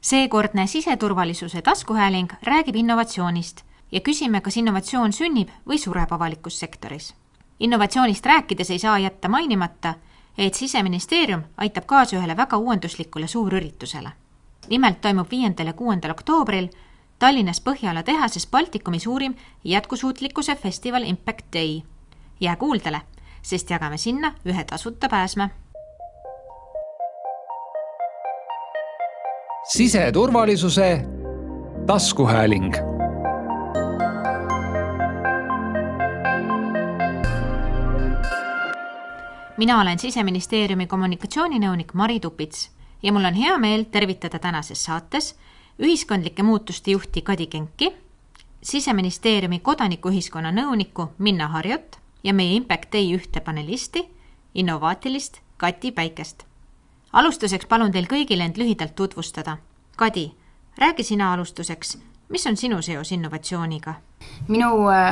Seekordne siseturvalisuse taskuhääling räägib innovatsioonist ja küsime, kas innovatsioon sünnib või sureb avalikus sektoris. Innovatsioonist rääkides ei saa jätta mainimata, et Siseministeerium aitab kaasa ühele väga uuenduslikule suurüritusele. Nimelt toimub 5. ja 6. oktoobril Tallinnas Põhjala tehases Baltikumi suurim jätkusuutlikkuse festival Impact Day. Jää kuuldele, sest jagame sinna ühe tasuta pääsme. Siseturvalisuse taskuhääling. Mina olen Siseministeeriumi kommunikatsiooninõunik Mari Tupits ja mul on hea meel tervitada tänases saates ühiskondlike muutuste juhti Kadi Kenki, Siseministeeriumi kodanikuühiskonna nõunikku Minna Harjot ja meie Impact Day ühte panelisti, innovaatilist Kati Päikest. Alustuseks palun teil kõigil end lühidalt tutvustada. Kadi, räägi sina alustuseks, mis on sinu seos innovatsiooniga? Minu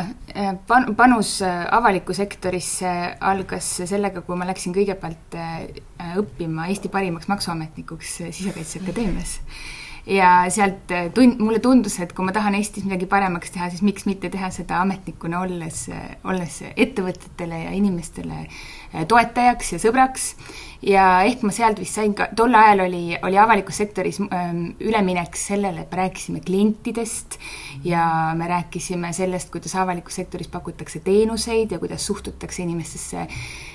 panus avaliku sektorisse algas sellega, kui ma läksin kõigepealt õppima Eesti parimaks maksuametnikuks Sisekaitseakadeemias. Ja sealt mulle tundus, et kui ma tahan Eestis midagi paremaks teha, siis miks mitte teha seda ametnikuna olles ettevõtetele ja inimestele toetajaks ja sõbraks. Ja ehk ma sealt vist sain ka, tolle ajal oli avalikus sektoris üleminek sellele, et me rääkisime klientidest ja me rääkisime sellest, kuidas avalikus sektoris pakutakse teenuseid ja kuidas suhtutakse inimestesse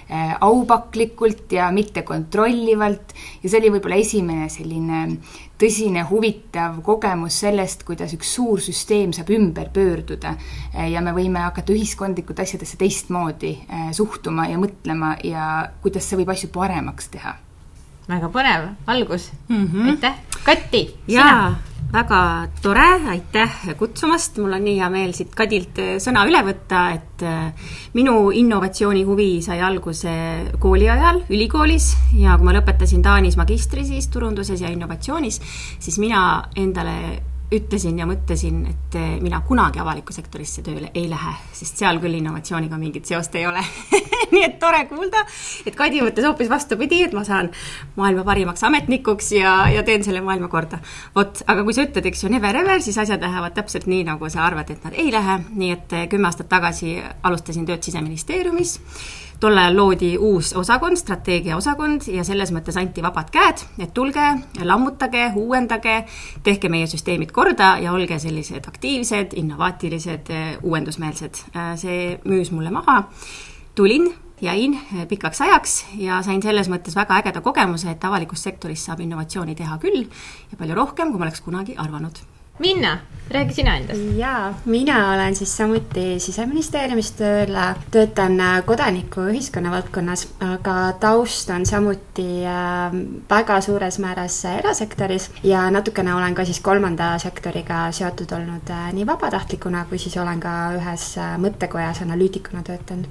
aupaklikult ja mitte kontrollivalt. Ja see oli võib-olla esimene selline tõsine huvitav kogemus sellest, kuidas üks suur süsteem saab ümber pöörduda ja me võime hakata ühiskondlikud asjadesse teistmoodi suhtuma ja mõtlema ja kuidas see võib asju paremaks teha. Väga põnev algus. Aitäh. Kati, sina? Jaa, väga tore, aitäh kutsumast. Mul on nii hea meel siit Kadilt sõna üle võtta, et minu innovatsiooni huvi sai alguse kooli ajal ülikoolis ja kui ma lõpetasin Taanis magistri siis turunduses ja innovatsioonis, siis mina endale ütlesin ja mõtlesin, et mina kunagi avaliku sektorisse tööle ei lähe, sest seal küll innovatsiooniga mingit seost ei ole. Nii et tore kuulda, et Kadi mõttes hoopis vastupidi, et ma saan maailma parimaks ametnikuks ja teen selle maailma korda. Aga kui sa ütled, eks ju, never ever, siis asjad lähevad täpselt nii, nagu sa arvad, et nad ei lähe. Nii et 10 aastat tagasi alustasin tööd Siseministeeriumis. Tol ajal loodi uus osakond, strateegiaosakond ja selles mõttes anti vabad käed, et tulge, lammutage, uuendage, tehke meie süsteemid korda ja olge sellised aktiivsed, innovaatilised, uuendusmeelsed. See müüs mulle maha. Tulin, jäin pikaks ajaks ja sain selles mõttes väga ägeda kogemuse, et avalikus sektoris saab innovatsiooni teha küll ja palju rohkem, kui ma oleks kunagi arvanud. Minna, räägi sina endast. Jaa, mina olen siis samuti Siseministeeriumis töötan kodanikuühiskonna valdkonnas, aga taust on samuti väga suures määras erasektoris ja natukene olen ka siis 3. sektoriga seotud olnud nii vabatahtlikuna, kui siis olen ka ühes mõttekojas analüütikuna töötanud.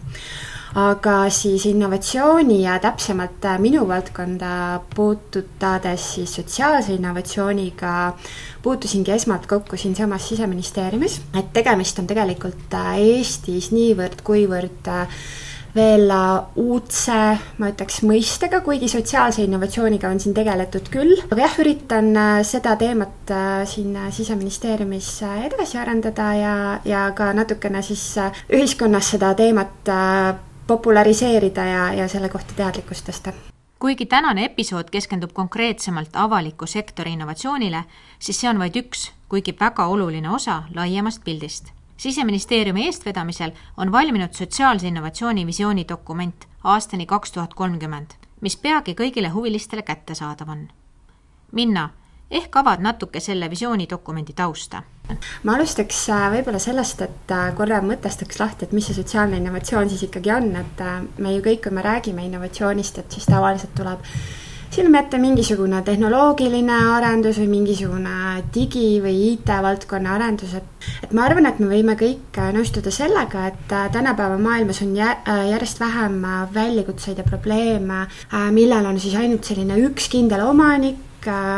Aga siis innovatsiooni ja täpsemalt minu valdkonda puututades siis sotsiaalse innovatsiooniga puutusingi esmalt kokku siin samas Siseministeeriumis, et tegemist on tegelikult Eestis niivõrd kuivõrd veel uudse, ma ütleks, mõistega, kuigi sotsiaalse innovatsiooniga on siin tegeletud küll. Aga jah, üritan seda teemat siin Siseministeeriumis edasi arendada ja ka natukene siis ühiskonnas seda teemat populariseerida ja selle kohta teadlikkust tõsta. Kuigi tänane episood keskendub konkreetsemalt avaliku sektori innovatsioonile, siis see on vaid üks, kuigi väga oluline osa laiemast pildist. Siseministeeriumi eestvedamisel on valminud sotsiaalse innovatsiooni visiooni dokument aastani 2030, mis peagi kõigile huvilistele kättesaadav on. Minna, ehk avad natuke selle visiooni dokumendi tausta? Ma alustaks võib-olla sellest, et korra mõtestaks lahti, et mis see sotsiaalne innovatsioon siis ikkagi on, et me ju kõik, kui me räägime innovatsioonist, et siis tavaliselt tuleb silme ette mingisugune tehnoloogiline arendus või mingisugune digi- või IT-valdkonna arendus. Et ma arvan, et me võime kõik nõustuda sellega, et tänapäeva maailmas on järjest vähem väljakutseid ja probleeme, millel on siis ainult selline üks kindel omanik,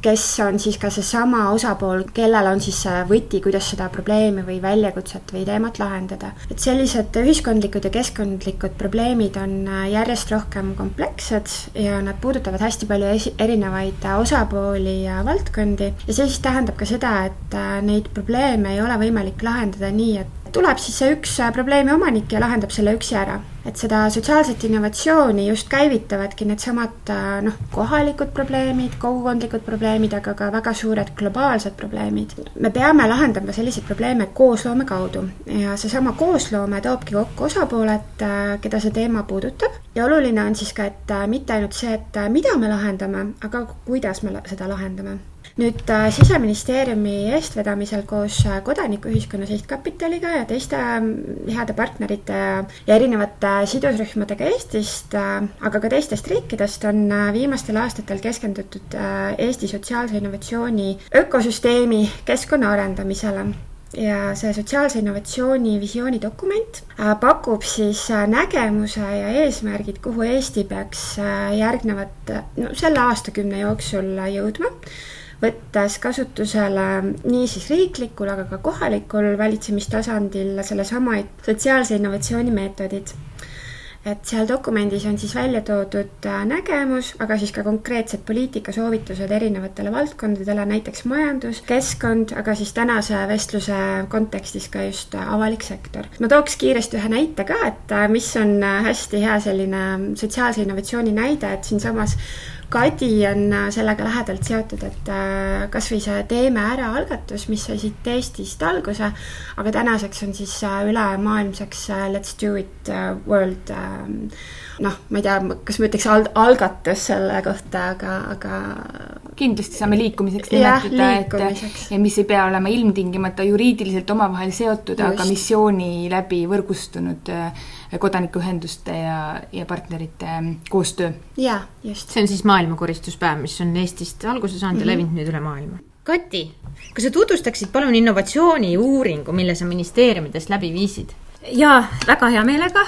kes on siis ka see sama osapool, kellel on siis see võti, kuidas seda probleemi või väljakutset või teemat lahendada. Et sellised ühiskondlikud ja keskkondlikud probleemid on järjest rohkem komplekssed ja nad puudutavad hästi palju erinevaid osapooli ja valdkondi ja see siis tähendab ka seda, et neid probleeme ei ole võimalik lahendada nii, et tuleb siis see üks probleemi omanik ja lahendab selle üksi ära. Et seda sotsiaalset innovatsiooni just käivitavadki needsamad kohalikud probleemid, kogukondlikud probleemid, aga ka väga suured globaalsed probleemid. Me peame lahendama selliseid probleeme koosloome kaudu ja seesama koosloome toobki kokku osapooled, keda see teema puudutab. Ja oluline on siis ka, et mitte ainult see, et mida me lahendame, aga kuidas me seda lahendame. Nüüd Siseministeeriumi eestvedamisel koos kodanikuühiskonna sihtkapitaliga ja teiste heade partnerite ja erinevate sidusrühmadega Eestist, aga ka teistest riikidest on viimastel aastatel keskendutud Eesti sotsiaalse innovatsiooni ökosüsteemi keskkonna arendamisele. Ja see sotsiaalse innovatsiooni visioonidokument pakub siis nägemuse ja eesmärgid, kuhu Eesti peaks järgnevat selle aastakümne jooksul jõudma, võttes kasutusele nii siis riiklikul, aga ka kohalikul valitsemistasandil selle samaid sotsiaalse innovatsiooni meetodid. Et seal dokumendis on siis välja toodud nägemus, aga siis ka konkreetsed poliitikasoovitused erinevatele valdkondadele, näiteks majandus, keskkond, aga siis tänase vestluse kontekstis ka just avalik sektor. Ma tooks kiiresti ühe näite ka, et mis on hästi hea selline sotsiaalse innovatsiooni näide, et siin samas Kadi on sellega lähedalt seotud, et kas või see Teeme ära algatus, mis sai siit Eestist alguse, aga tänaseks on siis ülemaailmseks Let's Do It World, ma ei tea, kas ma ütleks algatus selle kohta, aga kindlasti saame liikumiseks nimetada, et mis ei pea olema ilmtingimata juriidiliselt omavahel seotud, just. Aga missiooni läbi võrgustunud kodanikuühenduste ja partnerite koostöö. Ja, just. See on siis maailmakoristuspäev, mis on Eestist alguse saanud ja levinud nüüd üle maailma. Kati, kas sa tutvustaksid palun innovatsiooni uuringu, mille sa ministeeriumidest läbi viisid? Jaa, väga hea meelega.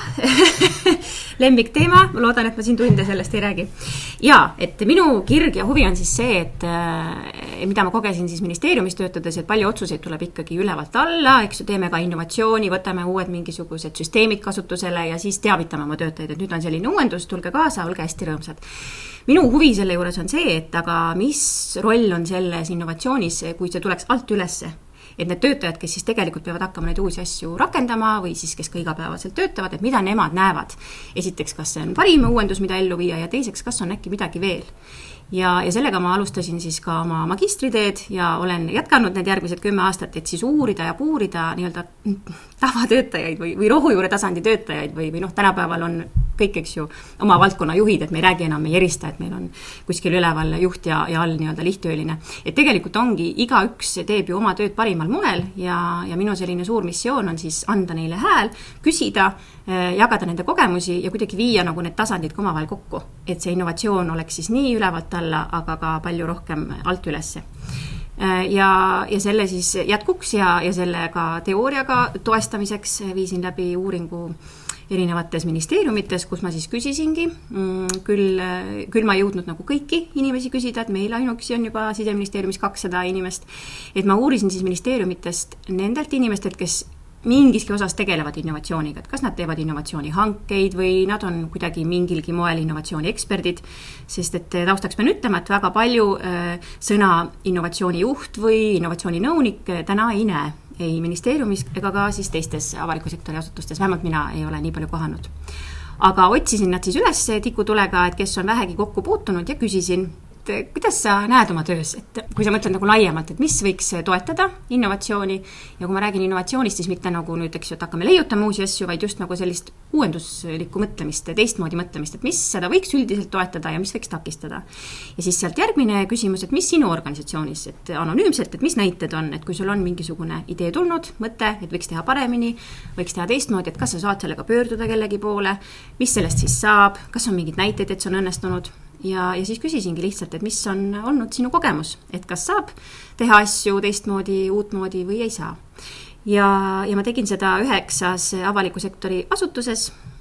Lembik teema, ma loodan, et ma siin tunde sellest ei räägi. Jaa, et minu kirg ja huvi on siis see, et mida ma kogesin siis ministeeriumis töötades, et palju otsuseid tuleb ikkagi ülevalt alla, eks ju, teeme ka innovatsiooni, võtame uued mingisugused süsteemid kasutusele ja siis teavitame oma töötajaid, et nüüd on selline uuendus, tulge kaasa, olge hästi rõõmsad. Minu huvi selle juures on see, et aga mis roll on selles innovatsioonis, kui see tuleks alt ülesse? Et need töötajad, kes siis tegelikult peavad hakkama neid uusi asju rakendama või siis kes ka igapäevaselt töötavad, et mida nemad näevad. Esiteks, kas see on parim uuendus, mida ellu viia ja teiseks, kas on äkki midagi veel. Ja sellega ma alustasin siis ka oma magistriteed ja olen jätkanud need järgmised 10 aastat, et siis uurida ja puurida nii-öelda tavatöötajaid või rohujuure tasandi töötajaid või tänapäeval on kõik, eks ju, oma valdkonna juhid, et me ei räägi enam, me ei erista, et meil on kuskil üleval juht ja all nii-öelda lihttööline. Et tegelikult ongi, igaüks teeb ju oma tööd parimal moel ja minu selline suur missioon on siis anda neile hääl, küsida, jagada nende kogemusi ja kuidagi viia nagu need tasandid omavahel kokku. Et see innovatsioon oleks siis nii ülevalt alla, aga ka palju rohkem alt ülesse. Ja selle siis jätkuks ja sellega teooriaga toestamiseks viisin läbi uuringu erinevates ministeeriumites, kus ma siis küsisingi. Küll ma jõudnud nagu kõiki inimesi küsida, et meil ainuüksi on juba Siseministeeriumis 200 inimest. Et ma uurisin siis ministeeriumitest nendelt inimestelt, kes mingiski osas tegelevad innovatsiooniga, et kas nad teevad innovatsioonihankeid või nad on kuidagi mingilgi moel innovatsiooni eksperdid, sest et taustaks pean ütlema, et väga palju sõna innovatsioonijuht või innovatsiooninõunik täna ei näe ei ministeeriumis ega ka siis teistes avaliku sektori asutustes, vähemalt mina ei ole nii palju kohanud. Aga otsisin nad siis üles tikutulega, et kes on vähegi kokku puutunud ja küsisin, kuidas sa näed oma töös, et kui sa mõtled nagu laiemalt, et mis võiks toetada innovatsiooni ja kui ma räägin innovatsioonist, siis mitte nagu nüüd, eks ju, et hakkame leiutama uusi asju, vaid just nagu sellist uuenduslikku mõtlemist, teistmoodi mõtlemist, et mis seda võiks üldiselt toetada ja mis võiks takistada. Ja siis sealt järgmine küsimus, et mis sinu organisatsioonis, et anonüümselt, et mis näited on, et kui sul on mingisugune idee tulnud, mõte, et võiks teha paremini, võiks teha teistmoodi, et kas sa saad sellega pöörduda kellegi poole, mis sellest siis saab, kas on mingid näited, et see on õnnestunud. Ja siis küsisingi lihtsalt, et mis on olnud sinu kogemus, et kas saab teha asju teistmoodi, uutmoodi või ei saa. Ja ma tegin seda 9 avaliku sektori asutuses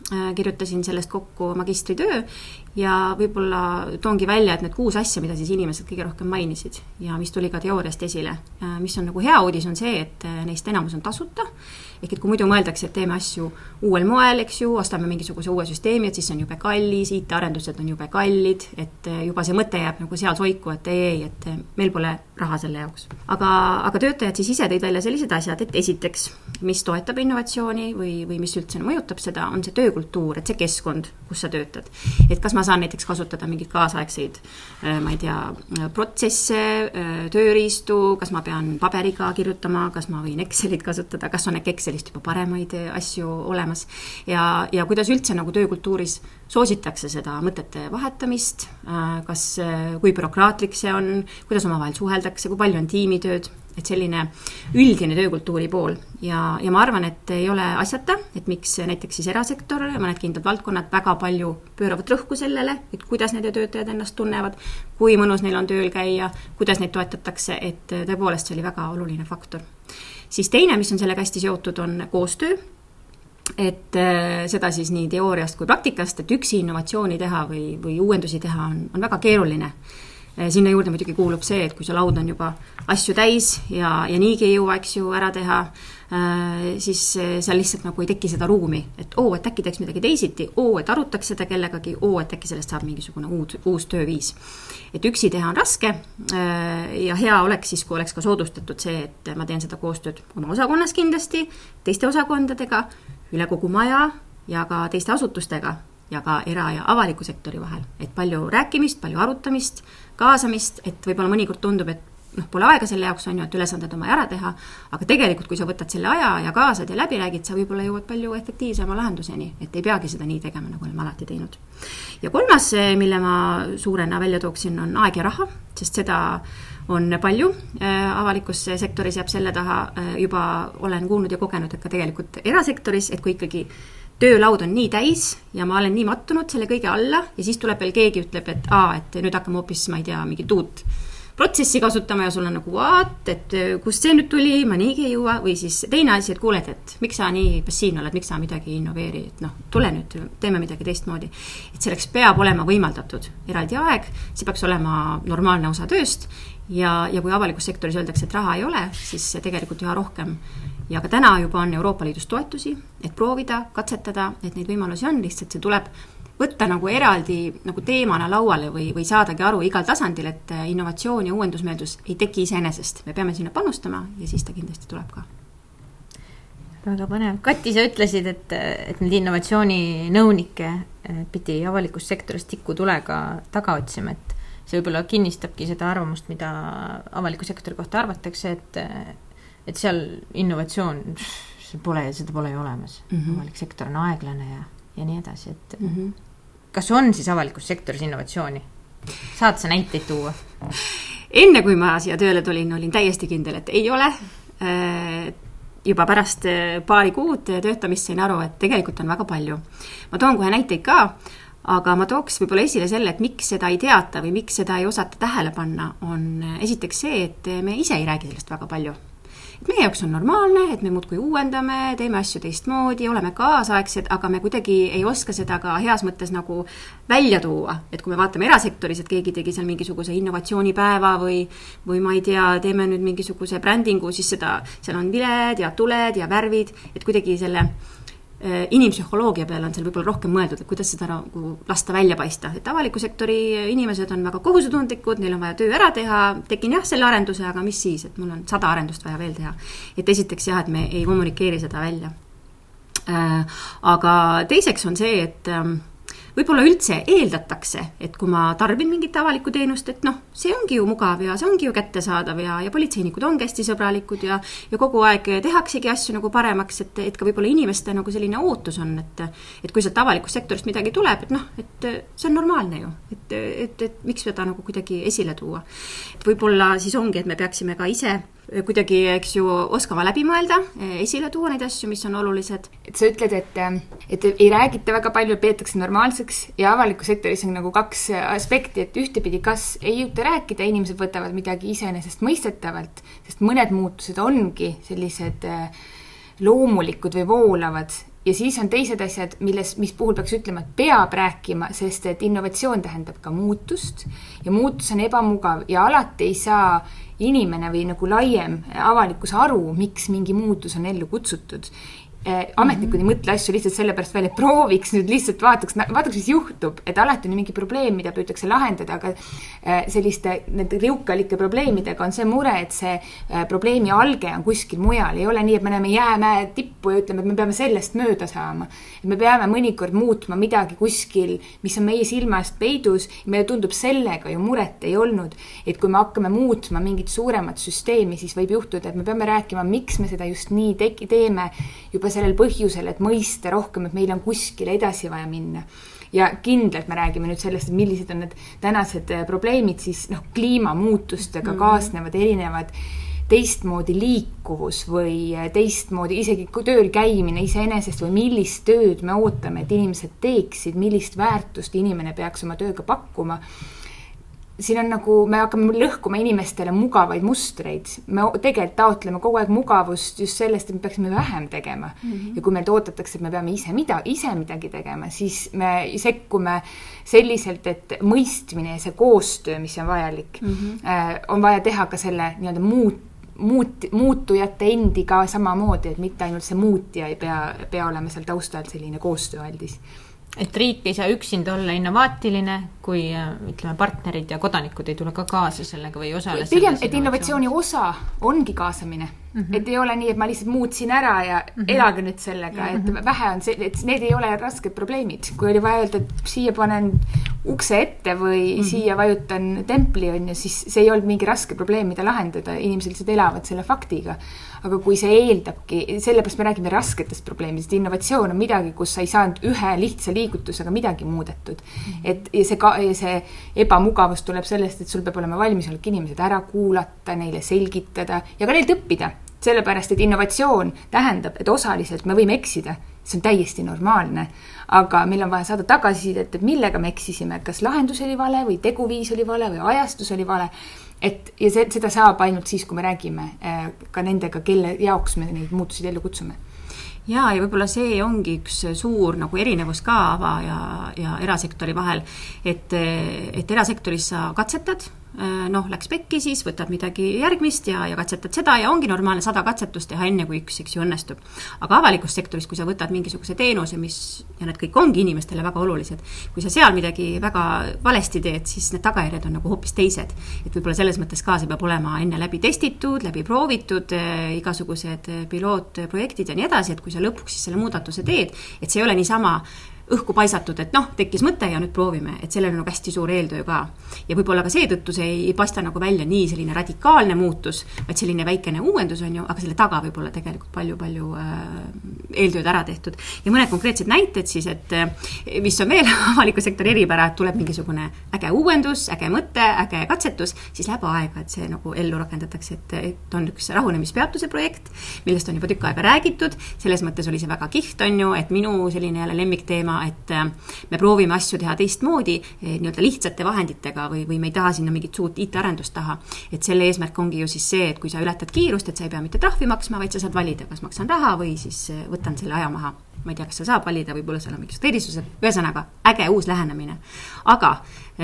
kirjutasin sellest kokku magistritöö ja võib-olla toongi välja, et need 6 asja, mida siis inimesed kõige rohkem mainisid ja mis tuli ka teooriast esile. Mis on nagu hea uudis on see, et neist enamus on tasuta, ehk et kui muidu mõeldakse, et teeme asju uuel moel, eks ju, ostame mingisuguse uue süsteemi, et siis see on jube kallis, IT-arendused on jube kallid, et juba see mõte jääb nagu seal soiku, et ei, et meil pole raha selle jaoks. Aga töötajad siis ise tõid välja sellised asjad, et esiteks, mis toetab innovatsiooni või mis üldse mõjutab seda, on see töökultuur, et see keskkond, kus sa töötad. Et kas ma saan näiteks kasutada mingid kaasaegseid, ma ei tea, protsesse, tööriistu, kas ma pean paberiga kirjutama, kas ma võin Excelit kasutada, kas on Excelist juba paremaid asju olemas ja kuidas üldse nagu töökultuuris soositakse seda mõtete vahetamist, kas, kui bürokraatlik see on, kuidas omavahel suheldakse, kui palju on tiimitööd, et selline üldine töökultuuri pool ja ma arvan, et ei ole asjata, et miks näiteks siis erasektor, mõned kindlad valdkonnad väga palju pööravad rõhku sellele, et kuidas nende töötajad ennast tunnevad, kui mõnus neil on tööl käia, kuidas neid toetatakse, et tõepoolest see oli väga oluline faktor. Siis teine, mis on sellega hästi seotud, on koostöö, et seda siis nii teooriast kui praktikast, et üksi innovatsiooni teha või uuendusi teha on väga keeruline. Sinna juurde muidugi kuulub see, et kui see laud on juba asju täis ja niigi ei jõua, eks ju, ära teha, siis seal lihtsalt nagu ei teki seda ruumi, et et äkki teeks midagi teisiti, et arutaks seda kellegagi, et äkki sellest saab mingisugune uus tööviis. Et üksi teha on raske ja hea oleks siis, kui oleks ka soodustatud see, et ma teen seda koostööd oma osakonnas kindlasti, teiste osakondadega, üle kogu maja ja ka teiste asutustega ja ka era- ja avaliku sektori vahel. Et palju rääkimist, palju arutamist, kaasamist, et võib-olla mõnikord tundub, et pole aega selle jaoks on ju, et ülesanded oma ära teha, aga tegelikult, kui sa võtad selle aja ja kaasad ja läbi räägid, sa võib-olla jõuad palju efektiivsema lahenduseni, et ei peagi seda nii tegema, nagu oleme alati teinud. Ja kolmas, mille ma suurena välja tooksin, on aeg ja raha, sest seda on palju. Avalikus sektoris jääb selle taha, juba olen kuulnud ja kogenud, et ka tegelikult erasektoris, et kui ikkagi töölaud on nii täis ja ma olen nii mattunud selle kõige alla ja siis tuleb veel keegi ütleb, et nüüd hakkame hoopis, ma ei tea, mingit uut protsessi kasutama ja sul on nagu et kust see nüüd tuli, ma niigi ei jõua, või siis teine asi, et kuuled, et miks sa nii passiivne oled, miks sa midagi innoveeri, et tule nüüd, teeme midagi teistmoodi. Et selleks peab olema võimaldatud eraldi aeg, see peaks olema normaalne osa tööst ja kui avalikus sektoris öeldakse, et raha ei ole, siis tegelikult üha rohkem. Ja ka täna juba on Euroopa Liidus toetusi, et proovida, katsetada, et neid võimalusi on, lihtsalt see tuleb võtta nagu eraldi nagu teemana lauale või saadagi aru igal tasandil, et innovatsioon ja uuendusmeeldus ei teki iseenesest. Me peame sinna panustama ja siis ta kindlasti tuleb ka. Väga põnev. Kati, sa ütlesid, et need innovatsiooninõunikke pidi avalikust sektorist tikkutulega taga otsima, et see võib-olla kinnistabki seda arvamust, mida avaliku sektori kohta arvatakse, et seal innovatsioon, seda pole ju olemas. Avalik sektor on aeglane ja nii edasi, et kas on siis avalikus sektoris innovatsiooni? Saad sa näiteid tuua? Enne kui ma siia tööle tulin, olin täiesti kindel, et ei ole. Juba pärast paari kuud töötamist sain aru, et tegelikult on väga palju. Ma toon kohe näiteid ka, aga ma tooks võib-olla esile selle, et miks seda ei teata või miks seda ei osata tähele panna, on esiteks see, et me ise ei räägi sellest väga palju. Meie jaoks on normaalne, et me muudkui uuendame, teeme asju teistmoodi, oleme kaasaegsed, aga me kuidagi ei oska seda ka heas mõttes nagu välja tuua. Et kui me vaatame erasektoris, et keegi tegi seal mingisuguse innovatsioonipäeva või ma ei tea, teeme nüüd mingisuguse brändingu, siis seal on viled ja tuled ja värvid, et kuidagi selle inimpsühholoogia peale on seal võib-olla rohkem mõeldud, et kuidas seda nagu lasta välja paista. Et avaliku sektori inimesed on väga kohusetundlikud, neil on vaja töö ära teha, tegin selle arenduse, aga mis siis, et mul on 100 arendust vaja veel teha. Et esiteks et me ei kommunikeeri seda välja. Aga teiseks on see, et võib-olla üldse eeldatakse, et kui ma tarbin mingit avalikku teenust, et see ongi ju mugav ja see ongi ju kättesaadav ja politseinikud ongi hästi sõbralikud ja kogu aeg tehaksegi asju nagu paremaks, et ka võib-olla inimeste nagu selline ootus on, et kui sealt avalikust sektorist midagi tuleb, et see on normaalne ju, et miks seda nagu kuidagi esile tuua. Et võib-olla siis ongi, et me peaksime ka ise kuidagi, eks ju, oskama läbi mõelda, esile tuua neid asju, mis on olulised. Et sa ütled, et ei räägita väga palju, peetakse normaalseks ja avaliku sektoris on nagu 2 aspekti, et ühtepidi kas ei jõuta rääkida, inimesed võtavad midagi iseenesest mõistetavalt, sest mõned muutused ongi sellised loomulikud või voolavad ja siis on teised asjad, mis puhul peaks ütlema, et peab rääkima, sest et innovatsioon tähendab ka muutust ja muutus on ebamugav ja alati ei saa inimene või nagu laiem avalikkus aru, miks mingi muutus on ellu kutsutud. Ametnikud ei mõtle asju lihtsalt sellepärast välja, et prooviks nüüd lihtsalt vaataks, mis juhtub, et alati on mingi probleem, mida püütakse lahendada, aga selliste nende riukalike probleemidega on see mure, et see probleemi alge on kuskil mujal. Ei ole nii, et me näeme jäämäe tippu ja ütleme, et me peame sellest mööda saama. Et me peame mõnikord muutma midagi kuskil, mis on meie silmast peidus ja meile tundub sellega ju muret ei olnud. Et kui me hakkame muutma mingit suuremat süsteemi, siis võib juhtuda, et me peame rääkima, miks me seda just nii teeme juba sellel põhjusel, et mõista rohkem, et meil on kuskile edasi vaja minna. Ja kindlalt me räägime nüüd sellest, et millised on need tänased probleemid, siis kliimamuutustega kaasnevad erinevad teistmoodi liikuvus või teistmoodi isegi tööl käimine iseenesest või millist tööd me ootame, et inimesed teeksid, millist väärtust inimene peaks oma tööga pakkuma. Siin on nagu, me hakkame lõhkuma inimestele mugavaid mustreid. Me tegelikult taotleme kogu aeg mugavust just sellest, et me peaksime vähem tegema. Ja kui meilt ootatakse, et me peame ise midagi tegema, siis me sekkume selliselt, et mõistmine ja see koostöö, mis on vajalik, on vaja teha ka selle nii-öelda muutujate endiga samamoodi, et mitte ainult see muutja ei pea olema seal taustal selline koostööaldis. Et riik ei saa üksinda olla innovaatiline, kui ütleme, partnerid ja kodanikud ei tule ka kaasa sellega või osale pigem, et innovatsiooni osa ongi kaasamine. Et ei ole nii, et ma lihtsalt muutsin ära ja elage nüüd sellega, et vähe on see, et need ei ole rasked probleemid. Kui oli vaja öelda, et siia panen ukse ette või siia vajutan templi, siis see ei olnud mingi raske probleem, mida lahendada. Inimesed lihtsalt elavad selle faktiga. Aga kui see eeldabki, sellepärast me räägime rasketest probleemidest, innovatsioon on midagi, kus sa ei saanud ühe lihtsa liigutusega midagi muudetud. Ja see ebamugavus tuleb sellest, et sul peab olema valmisolek inimesed ära kuulata, neile selgitada ja ka neilt õppida. Sellepärast, et innovatsioon tähendab, et osaliselt me võime eksida. See on täiesti normaalne. Aga meil on vaja saada tagasisidet, et millega me eksisime, kas lahendus oli vale või teguviis oli vale või ajastus oli vale. Ja seda saab ainult siis, kui me räägime ka nendega, kelle jaoks me neid muutusid ellu kutsume. Ja võib-olla see ongi üks suur nagu erinevus ka ava ja erasektori vahel, et erasektoris sa katsetad, läks pekki, siis võtad midagi järgmist ja katsetad seda ja ongi normaalne 100 katsetust teha enne, kui üks õnnestub. Aga avalikus sektoris, kui sa võtad mingisuguse teenuse, ja need kõik ongi inimestele väga olulised, kui sa seal midagi väga valesti teed, siis need tagajärjed on nagu hoopis teised. Et võib-olla selles mõttes ka see peab olema enne läbi testitud, läbi proovitud, igasugused pilootprojektid ja nii edasi, et kui sa lõpuks siis selle muudatuse teed, et see ei ole niisama õhku paisatud, et tekkis mõte ja nüüd proovime, et sellel on hästi suur eeltöö ka. Ja võib-olla ka seetõttu see ei paista nagu välja nii selline radikaalne muutus, vaid selline väikene uuendus on ju, aga selle taga võib olla tegelikult palju eeltööd ära tehtud. Ja mõned konkreetsed näited siis, et mis on veel avaliku sektori eripära, et tuleb mingisugune äge uuendus, äge mõte, äge katsetus, siis läheb aega, et see nagu ellu rakendatakse, et on üks rahunemispeatuse projekt, millest on juba tükk aega räägitud, selles mõttes oli see väga kiht on ju, et minu selline jälle lemmikteema, et me proovime asju teha teistmoodi, nii-öelda lihtsate vahenditega või me ei taha sinna mingit suurt IT-arendust taha. Et selle eesmärk ongi ju siis see, et kui sa ületad kiirust, et sa ei pea mitte trahvi maksma, vaid sa saad valida, kas maksan raha või siis võtan selle aja maha. Ma ei tea, kas sa saab valida, võib-olla seal on mingisugused erisused, ühesõnaga äge uus lähenemine. Aga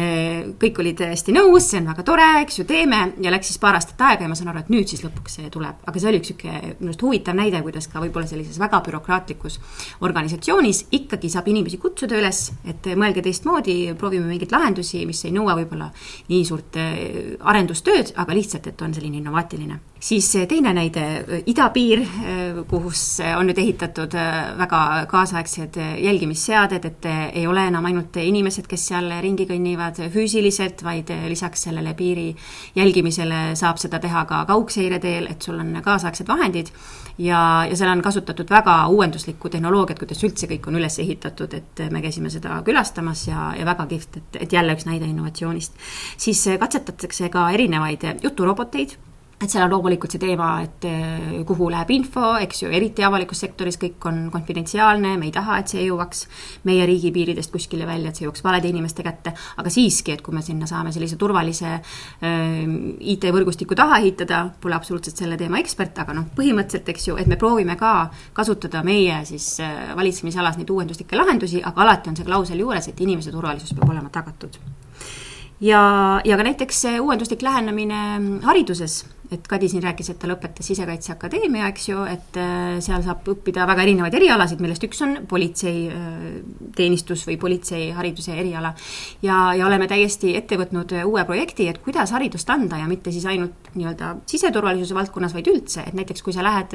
kõik olid hästi nõus, see on väga tore, eks ju, teeme ja läks siis paar aastat aega ja ma saan aru, et nüüd siis lõpuks see tuleb. Aga see oli üks huvitav näide, kuidas ka võib-olla sellises väga bürokraatlikus organisatsioonis ikkagi saab inimesi kutsuda üles, et mõelge teistmoodi, proovime mingeid lahendusi, mis ei nõua võib-olla nii suurt arendustööd, aga lihtsalt, et on selline innovaatiline. Siis teine näide, idapiir, kus on nüüd ehitatud väga kaasaegsed jälgimisseaded, et ei ole enam ainult inimesed, kes seal ringi kõnnivad füüsiliselt, vaid lisaks sellele piiri jälgimisele saab seda teha ka kaugseire teel, et sul on kaasaegsed vahendid ja seal on kasutatud väga uuenduslikku tehnoloogiat, kuidas üldse kõik on üles ehitatud, et me käisime seda külastamas ja väga kihvt, et jälle üks näide innovatsioonist. Siis katsetatakse ka erinevaid juturoboteid, et seal on loomulikult see teema, et kuhu läheb info, eks ju, eriti avalikus sektoris kõik on konfidentsiaalne, me ei taha, et see jõuaks meie riigi piiridest kuskile välja, et see jõuaks valede inimeste kätte, aga siiski, et kui me sinna saame sellise turvalise IT-võrgustiku taha ehitada, pole absoluutselt selle teema ekspert, aga põhimõtteliselt, eks ju, et me proovime ka kasutada meie siis valitsemisalas neid uuenduslikke lahendusi, aga alati on see klausel juures, et inimese turvalisus peab olema tagatud. Ja ka näiteks uuenduslik lähenemine hariduses, et Kadi siin rääkis, et ta lõpetas Sisekaitseakadeemia, eks ju, et seal saab õppida väga erinevaid erialasid, millest üks on politsei teenistus või politsei hariduse eriala. Ja oleme täiesti ette võtnud uue projekti, et kuidas haridust anda ja mitte siis ainult nii-öelda siseturvalisuse valdkonnas, vaid üldse, et näiteks kui sa lähed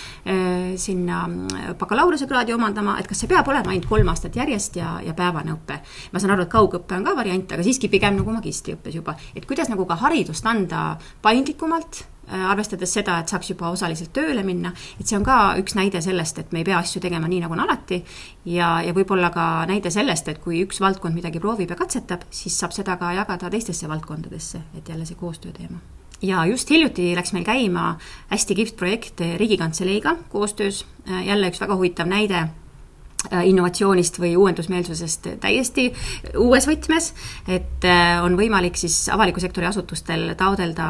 sinna bakalaureusekraadi omandama, et kas see peab olema ainult 3 aastat järjest ja päevane õppe. Ma saan aru, et kaugõppe on ka variant, aga siiski pigem nagu magistriõppes juba, et kuidas nagu ka haridust anda paindlikumalt, arvestades seda, et saaks juba osaliselt tööle minna, et see on ka üks näide sellest, et me ei pea asju tegema nii nagu on alati ja võib-olla ka näide sellest, et kui üks valdkond midagi proovib ja katsetab, siis saab seda ka jagada teistesse valdkondadesse, et jälle see koostöö teema. Ja just hiljuti läks meil käima hästi kihvt projekt Riigikantseleiga koostöös, jälle üks väga huvitav näide innovatsioonist või uuendusmeelsusest täiesti uues võtmes, et on võimalik siis avaliku sektori asutustel taodelda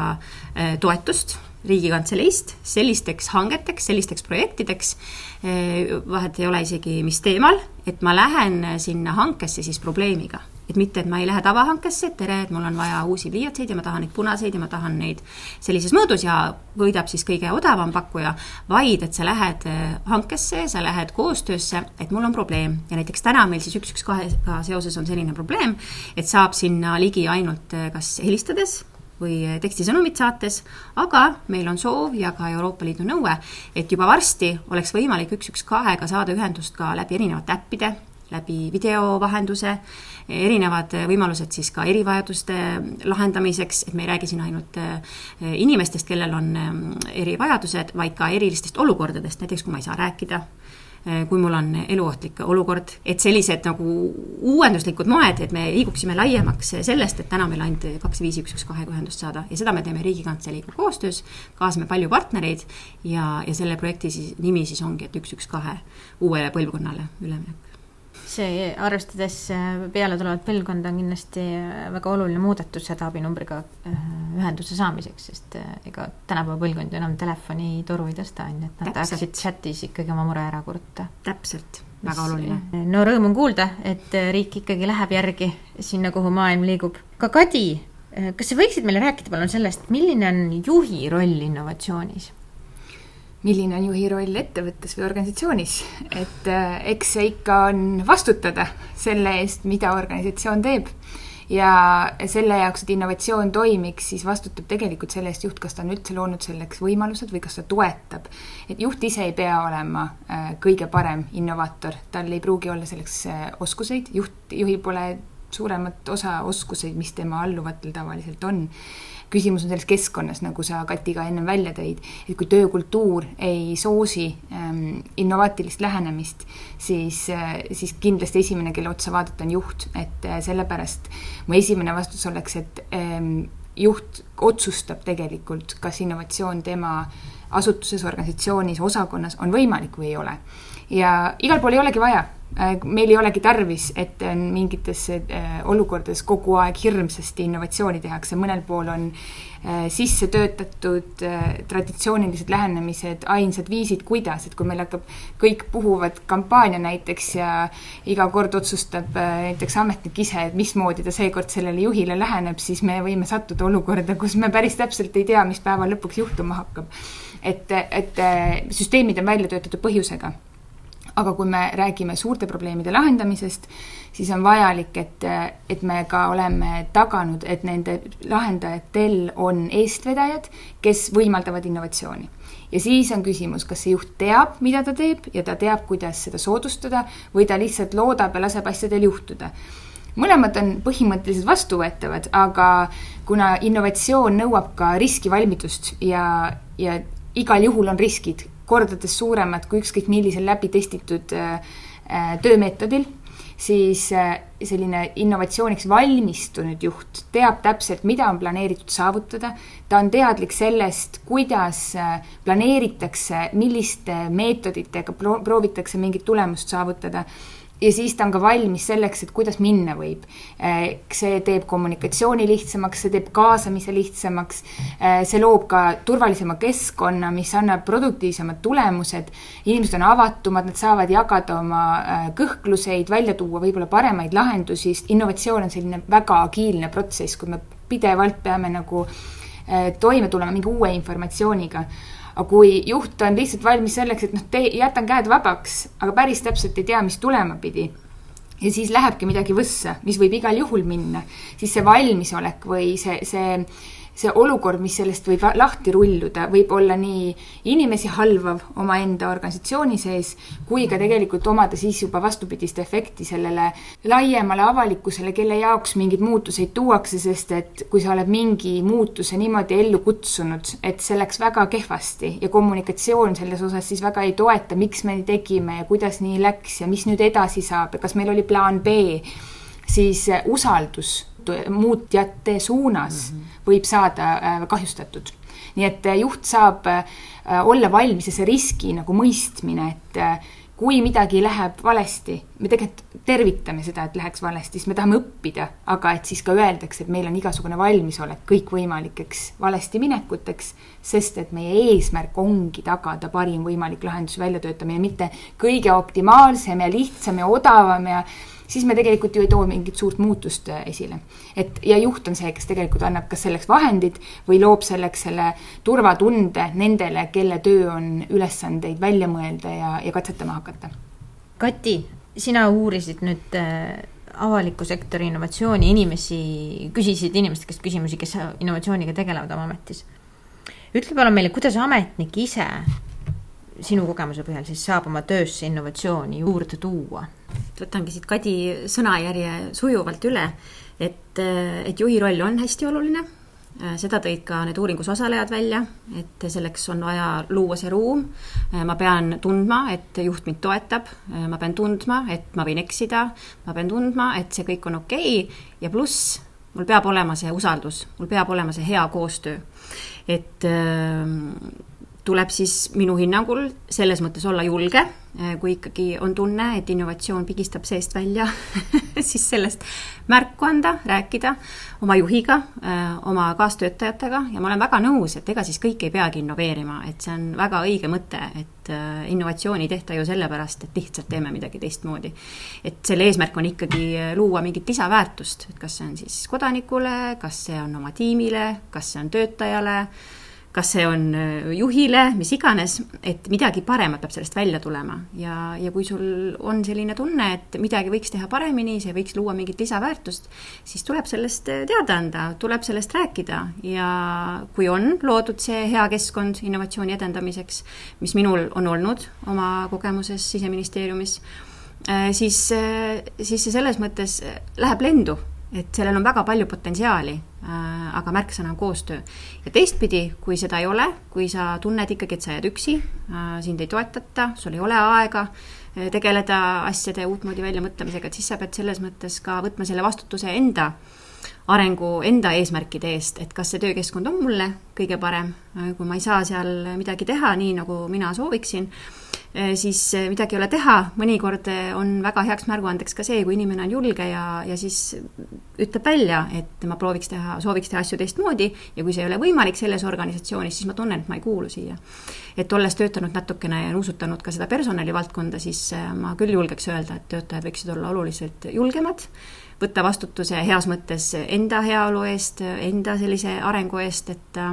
toetust Riigikantseleist sellisteks hangeteks, sellisteks projektideks, vahet ei ole isegi mis teemal, et ma lähen sinna hankesse siis probleemiga. Et mitte, et ma ei lähe tavahankesse, et tere, et mul on vaja uusi pliiatseid ja ma tahan neid punaseid ja ma tahan neid sellises mõõdus ja võidab siis kõige odavam pakkuja, vaid et sa lähed hankesse, sa lähed koostöösse, et mul on probleem. Ja näiteks täna meil siis 112 seoses on selline probleem, et saab sinna ligi ainult kas helistades või tekstisõnumit saates, aga meil on soov ja ka Euroopa Liidu nõue, et juba varsti oleks võimalik 112-ga saada ühendust ka läbi erinevate äppide, läbi videovahenduse, erinevad võimalused siis ka erivajaduste lahendamiseks, et me ei räägi siin ainult inimestest, kellel on erivajadused, vaid ka erilistest olukordadest, näiteks kui ma ei saa rääkida, kui mul on eluohtlik olukord, et sellised nagu uuenduslikud moed, et me liiguksime laiemaks sellest, et täna meil ainult 25112 ühendust saada ja seda me teeme Riigikantseleiga koostöös, kaasame palju partnereid ja selle projekti nimi siis ongi, et 112 uuele põlvkonnale üleminek. See arvestades peale tulevat põlvkonda on kindlasti väga oluline muudatus hädaabinumbriga ühenduse saamiseks, sest ega tänapäeva põlvkond enam telefonitoru ei tõsta, et nad tahaksid chatis ikkagi oma mure ära kurta. Täpselt, väga oluline. No rõõm on kuulda, et riik ikkagi läheb järgi sinna, kuhu maailm liigub. Ka Kadi, kas sa võiksid meile rääkida palun sellest, milline on juhi roll innovatsioonis? Milline on juhi roll ettevõttes või organisatsioonis, et eks see ikka on vastutada selle eest, mida organisatsioon teeb ja selle jaoks, et innovatsioon toimiks, siis vastutab tegelikult selle eest juht, kas ta on üldse loonud selleks võimalused või kas ta toetab. Et juht ise ei pea olema kõige parem innovaator, tal ei pruugi olla selleks oskuseid, juhi pole suuremat osa oskuseid, mis tema alluvatel tavaliselt on. Küsimus on selles keskkonnas, nagu sa Kati ka ennem välja tõid, et kui töökultuur ei soosi innovaatilist lähenemist, siis kindlasti esimene, kelle otsa vaadata on juht, et sellepärast mu esimene vastus oleks, et juht otsustab tegelikult, kas innovatsioon tema asutuses, organisatsioonis, osakonnas on võimalik või ei ole. Ja igal pool ei olegi vaja. Meil ei olegi tarvis, et mingites olukordades kogu aeg hirmsasti innovatsiooni tehakse. Mõnel pool on sisse töötatud traditsioonilised lähenemised, ainsad viisid, kuidas, et kui meil hakkab kõik puhuvad kampaania näiteks ja iga kord otsustab näiteks ametnik ise, et mismoodi ta seekord sellele juhile läheneb, siis me võime sattuda olukorda, kus me päris täpselt ei tea, mis päeva lõpuks juhtuma hakkab. Et süsteemid on välja töötatud põhjusega. Aga kui me räägime suurte probleemide lahendamisest, siis on vajalik, et me ka oleme taganud, et nende lahendajatel on eestvedajad, kes võimaldavad innovatsiooni. Ja siis on küsimus, kas see juht teab, mida ta teeb ja ta teab, kuidas seda soodustada või ta lihtsalt loodab ja laseb asjadel juhtuda. Mõlemad on põhimõtteliselt vastuvõetavad, aga kuna innovatsioon nõuab ka riskivalmidust ja igal juhul on riskid, kordades suuremad kui ükskõik millisel läbi testitud töömeetodil, siis selline innovatsiooniks valmistunud juht teab täpselt, mida on planeeritud saavutada, ta on teadlik sellest, kuidas planeeritakse, milliste meetoditega proovitakse mingit tulemust saavutada, ja siis ta on ka valmis selleks, et kuidas minna võib. See teeb kommunikatsiooni lihtsamaks, see teeb kaasamise lihtsamaks, see loob ka turvalisema keskkonna, mis annab produktiivsemad tulemused, inimesed on avatumad, nad saavad jagada oma kõhkluseid, välja tuua võib-olla paremaid lahendusi, innovatsioon on selline väga agiilne protsess, kui me pidevalt peame nagu toime tulema mingi uue informatsiooniga. Aga kui juht on lihtsalt valmis selleks, et jätan käed vabaks, aga päris täpselt ei tea, mis tulema pidi, ja siis lähebki midagi võssa, mis võib igal juhul minna, siis see valmisolek või see olukord, mis sellest võib lahti rulluda, võib olla nii inimesi halvav oma enda organisatsiooni sees, kui ka tegelikult omada siis juba vastupidist efekti sellele laiemale avalikkusele, kelle jaoks mingid muutuseid tuuakse, sest et kui sa oled mingi muutuse niimoodi ellu kutsunud, et see läks väga kehvasti ja kommunikatsioon selles osas siis väga ei toeta, miks me nii tegime ja kuidas nii läks ja mis nüüd edasi saab ja kas meil oli plaan B, siis usaldus muutjate suunas võib saada kahjustatud. Nii et juht saab olla valmis ja see riski nagu mõistmine, et kui midagi läheb valesti, me tegelikult tervitame seda, et läheks valesti, siis me tahame õppida, aga et siis ka öeldakse, et meil on igasugune valmisolek kõikvõimalikeks valesti minekuteks, sest et meie eesmärk ongi tagada parim võimalik lahendus väljatöötamine, mitte kõige optimaalsem ja lihtsam ja odavam ja siis me tegelikult ju ei too mingit suurt muutust esile. Ja juht on see, kes tegelikult annab kas selleks vahendid või loob selleks selle turvatunde nendele, kelle töö on ülesandeid välja mõelda ja katsetama hakata. Kati, sina uurisid nüüd avaliku sektori innovatsiooni küsisid inimeste käest küsimusi, kes innovatsiooniga tegelevad oma ametis. Ütle palun meile, kuidas ametnik ise sinu kogemuse põhjal siis saab oma töösse innovatsiooni juurde tuua? Võtangi siit Kadi sõnajärje sujuvalt üle, et juhi roll on hästi oluline. Seda tõid ka need uuringus osalejad välja, et selleks on vaja luua see ruum. Ma pean tundma, et juht mind toetab. Ma pean tundma, et ma võin eksida. Ma pean tundma, et see kõik on okei. Ja pluss, mul peab olema see usaldus. Mul peab olema see hea koostöö. Et tuleb siis minu hinnangul selles mõttes olla julge, kui ikkagi on tunne, et innovatsioon pigistab seest välja, siis sellest märku anda, rääkida oma juhiga, oma kaastöötajatega ja ma olen väga nõus, et ega siis kõik ei peagi innoveerima, et see on väga õige mõte, et innovatsiooni ei tehta ju sellepärast, et lihtsalt teeme midagi teistmoodi. Et selle eesmärk on ikkagi luua mingit lisaväärtust, et kas see on siis kodanikule, kas see on oma tiimile, kas see on töötajale, kas see on juhile, mis iganes, et midagi paremat peab sellest välja tulema. Ja kui sul on selline tunne, et midagi võiks teha paremini, see võiks luua mingit lisaväärtust, siis tuleb sellest teada anda, tuleb sellest rääkida. Ja kui on loodud see hea keskkond innovatsiooni edendamiseks, mis minul on olnud oma kogemuses Siseministeeriumis, siis see selles mõttes läheb lendu. Et sellel on väga palju potentsiaali, aga märksõna on koostöö. Ja teistpidi, kui seda ei ole, kui sa tunned ikkagi, et sa jääd üksi, sind ei toetata, sul ei ole aega tegeleda asjade uutmoodi välja mõtlemisega, et siis sa pead selles mõttes ka võtma selle vastutuse enda arengu, enda eesmärkide eest, et kas see töökeskkond on mulle kõige parem, kui ma ei saa seal midagi teha nii, nagu mina sooviksin, siis midagi ei ole teha. Mõnikord on väga heaks märguandeks ka see, kui inimene on julge ja siis ütleb välja, et ma sooviks teha asju teistmoodi ja kui see ei ole võimalik selles organisatsioonis, siis ma tunnen, et ma ei kuulu siia. Et olles töötanud natukene ja nuusutanud ka seda personalivaldkonda, siis ma küll julgeks öelda, et töötajad võiksid olla oluliselt julgemad, võtta vastutuse heas mõttes enda heaolu eest, enda sellise arengu eest,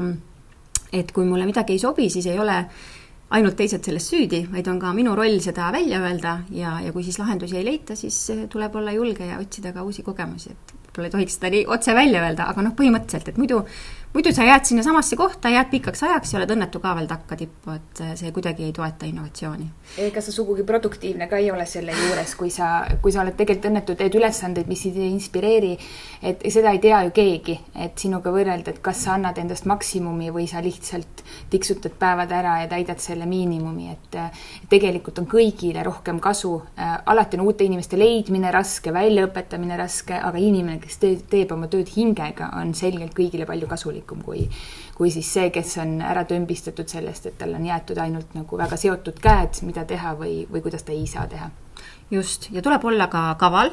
et kui mulle midagi ei sobi, siis ei ole ainult teised sellest süüdi, vaid on ka minu roll seda välja öelda ja kui siis lahendusi ei leita, siis tuleb olla julge ja otsida ka uusi kogemusi, et võib-olla ei tohiks seda nii otse välja öelda, aga põhimõtteliselt, et muidu muidu sa jääd sinna samasse kohta, jääd pikaks ajaks ja oled õnnetu ka veel takkatippu, et see kuidagi ei toeta innovatsiooni. Ega sa sugugi produktiivne ka ei ole selle juures, kui sa oled tegelikult õnnetu, teed ülesandeid, mis ei inspireeri, et seda ei tea ju keegi, et sinuga võrrelda, et kas sa annad endast maksimumi või sa lihtsalt tiksutad päevad ära ja täidad selle miinimumi, et tegelikult on kõigile rohkem kasu. Alati on uute inimeste leidmine raske, väljaõpetamine raske, aga inimene, kes teeb oma tööd hingega, on selgelt kõigile palju kasulikum kui siis see, kes on ära tõmbistatud sellest, et tal on jäetud ainult nagu väga seotud käed, mida teha või kuidas ta ei saa teha. Just, ja tuleb olla ka kaval,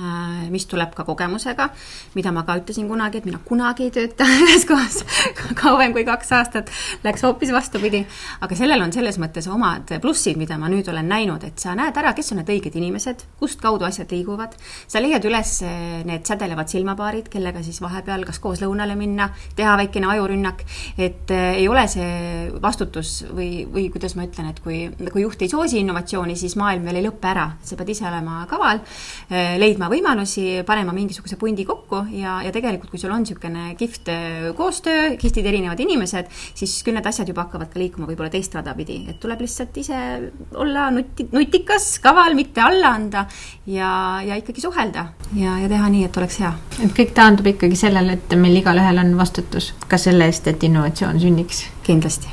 mis tuleb ka kogemusega, mida ma ka ütlesin kunagi, et mina kunagi ei tööta ühes kohas kauem kui 2 aastat, läks hoopis vastupidi, aga sellel on selles mõttes omad plussid, mida ma nüüd olen näinud, et sa näed ära, kes on need õiged inimesed, kust kaudu asjad liiguvad, sa leiad üles need sädelevad silmapaarid, kellega siis vahepeal kas koos lõunale minna, teha väikene ajurünnak, et ei ole see vastutus või kuidas ma ütlen, et kui juht ei soosi innovatsiooni, siis maailm veel ei lõppe ära, sa pead ise olema kaval, leidma võimalusi, panema mingisuguse pundi kokku ja tegelikult, kui sul on niisugune kihvt koostöö, kihvtid erinevad inimesed, siis küll need asjad juba hakkavad ka liikuma võib-olla teist rada pidi, et tuleb lihtsalt ise olla nutikas, kaval, mitte alla anda ja ikkagi suhelda ja teha nii, et oleks hea. Et kõik taandub ikkagi sellele, et meil igalühel on vastutus ka selle eest, et innovatsioon sünniks. Kindlasti.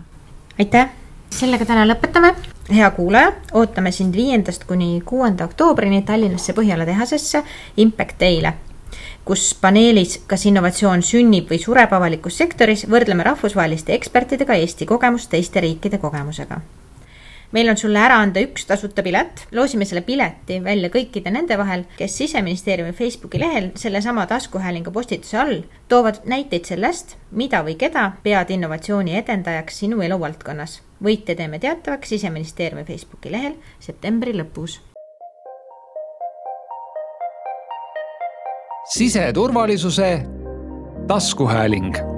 Aitäh! Sellega täna lõpetame. Hea kuulaja, ootame sind 5. kuni 6. oktoobrini Tallinnasse Põhjala tehasesse Impact Day'le, kus paneelis Kas innovatsioon sünnib või sureb avalikus sektoris võrdleme rahvusvaheliste ekspertidega Eesti kogemust teiste riikide kogemusega. Meil on sulle ära anda 1 tasuta pilet. Loosime selle pileti välja kõikide nende vahel, kes Siseministeeriumi Facebooki lehel sellesama taskuhäälingu postituse all toovad näiteid sellest, mida või keda pead innovatsiooni edendajaks sinu eluvaldkonnas. Võite teeme teatavaks Siseministeeriumi Facebooki lehel septembri lõpus. Siseturvalisuse taskuhääling.